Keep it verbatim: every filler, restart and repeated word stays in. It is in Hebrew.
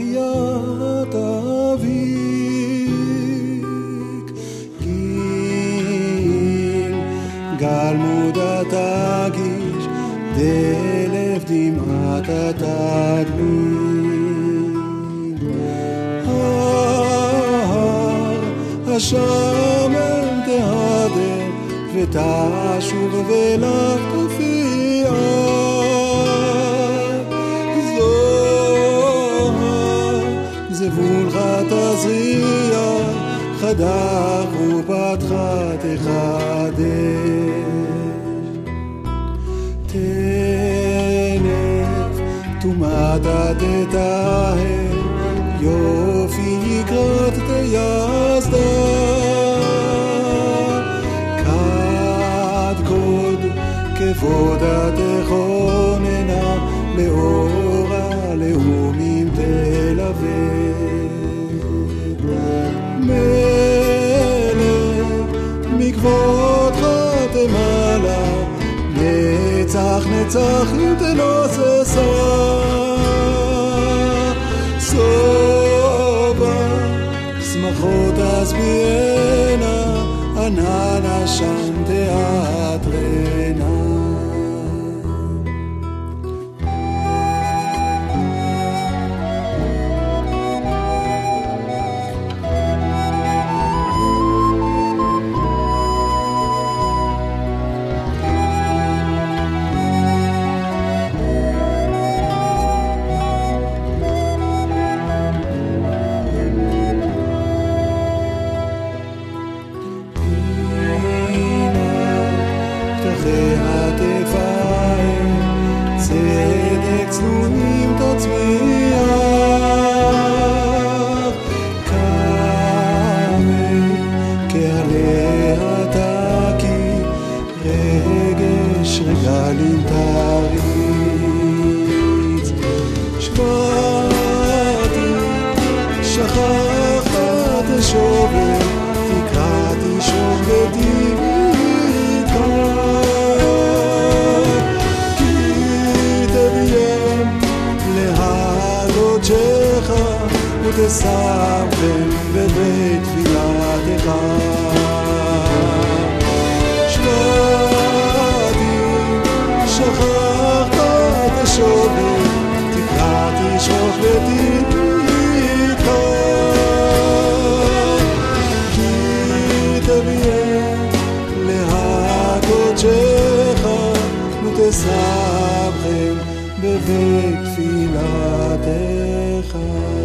יד אביק גיל גל מודה תגיש דלב דמעת התגמין ההר השמן תהדר ותשוב ולך תופיע זבולך תזריע חדך ופתחה תחדש תנף תומתה תתאהב יופי יקרת תייסדה כד קוד כבודה תכוננה לאורה לאומים תלווה מלך מכבודך תמלא נצח נצח תנוססה סובה שמחות תשביענה ענן עשן תעטרנה צדק צנונים תצמיח קמא כעליה תקי רגש רגלים תריץ שבעתי שכחת תשובר תקרא תשוב ותבכה להלותשך ותשמחם בבית תפילתך שבעתי שכחת תשובר תקרא תשוב ותבכה כי תביים להלותשך ותשמחם בבית תפילתך